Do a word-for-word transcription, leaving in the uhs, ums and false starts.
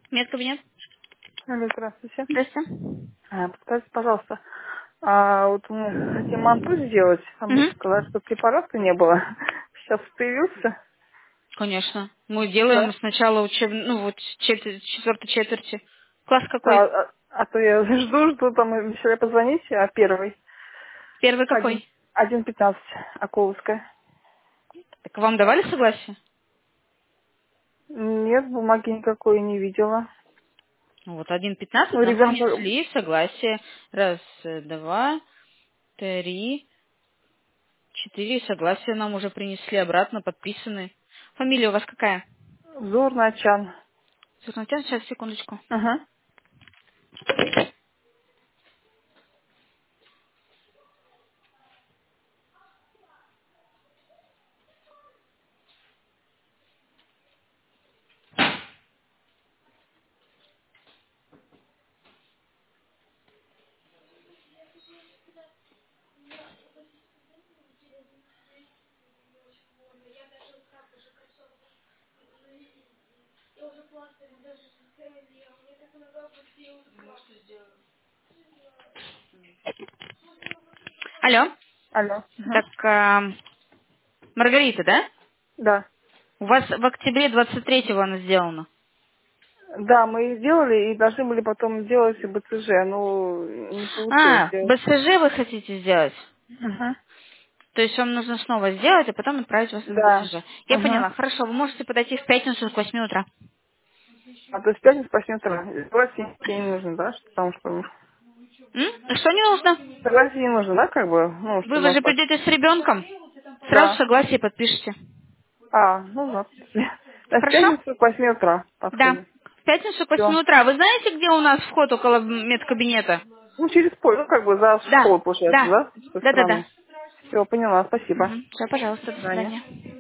Медкабинет. Алло, здравствуйте. Здравствуйте. А, подскажите, пожалуйста, а вот мы хотим манту сделать, а мы Угу. сказали, что препарата не было. Сейчас появился, Конечно. Мы делаем да? с начала учеб... ну вот чет- четвертой четверти. Класс Да, какой? а, а то я жду, жду, там обещали позвонить, а первый, Первый один, какой? один пятнадцать, Акуловская. Так вам давали согласие? Нет, бумаги никакой не видела. Ну вот один Ну, пятнадцать нам ребенка, принесли согласие. Раз, э, два, три, четыре согласия нам уже принесли обратно, подписаны. Фамилия у вас какая? Зор Начан. Секундочку, сейчас, секундочку. Ага. Алло. Алло. Ага. Так, а, Маргарита, да? Да. У вас в октябре двадцать третьего она сделана. Да, мы сделали и должны были потом сделать БЦЖ, но не получилось А, сделать. БСЖ вы хотите сделать? Ага. То есть вам нужно снова сделать, а потом отправить вас на Да. БСЖ. Я Ага. поняла. Хорошо, вы можете подойти в пятницу к восьми утра. А то есть в пятницу по семь утра. Согласие не нужно, да? что- Потому что ну, М? Что не нужно? согласие не нужно, да, как бы, ну, Вы, чтобы вы он же так. придете с ребенком, сразу Да. согласие подпишите. А, ну да. Да, в Хорошо? пятницу к восьми утра Да. подходим. В пятницу к восьми Все. утра. Вы знаете, где у нас вход около медкабинета? Ну, через поле, ну, как бы за Да, школу, получается, да, да? С той да, да, да. стороны. Все, поняла, спасибо. Все, пожалуйста, До до свидания. свидания.